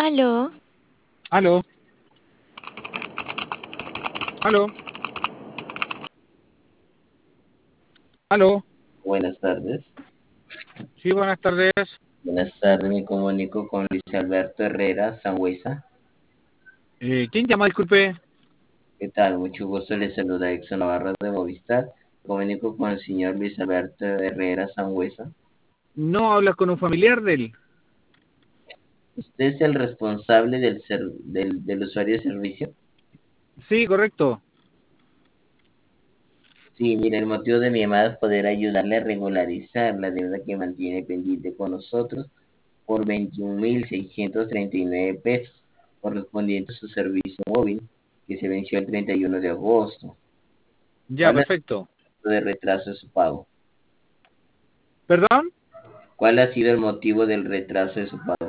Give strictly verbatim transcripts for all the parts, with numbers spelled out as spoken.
Aló, Aló, aló, aló. Buenas tardes. Sí, buenas tardes. Buenas tardes, me comunico con Luis Alberto Herrera Sangüesa. Eh, ¿quién llama? Disculpe. ¿Qué tal? Mucho gusto, le saluda Exxon Navarro de Movistar. Me comunico con el señor Luis Alberto Herrera Sangüesa. No hablas con un familiar de él. ¿Usted es el responsable del, ser- del, del usuario de servicio? Sí, correcto. Sí, mire, el motivo de mi llamada es poder ayudarle a regularizar la deuda que mantiene pendiente con nosotros por veintiún mil seiscientos treinta y nueve pesos, correspondiente a su servicio móvil, que se venció el treinta y uno de agosto. Ya, ¿Cuál es perfecto. el de retraso de su pago? ¿Perdón? ¿Cuál ha sido el motivo del retraso de su pago?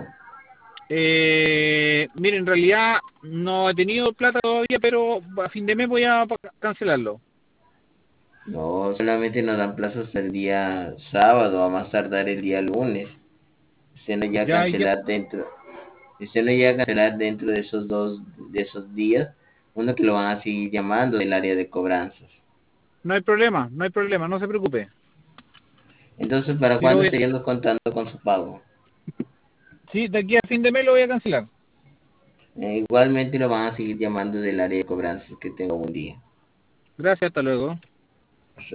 Eh, mire, en realidad no he tenido plata todavía, pero a fin de mes voy a pa- cancelarlo. No, solamente nos dan plazos el día sábado, a más tardar el día lunes. Se no llega a Ya, ya. cancelar dentro, si usted no llega a cancelar dentro de esos dos, de esos días, uno que lo van a seguir llamando del área de cobranzas. No hay problema, no hay problema, no se preocupe. Entonces, ¿para Sí, lo cuándo voy a- estaríamos contando con su pago? sí, de aquí a fin de mes lo voy a cancelar. Eh, igualmente lo van a seguir llamando del área de cobranzas. Que tenga un buen día. Gracias, hasta luego.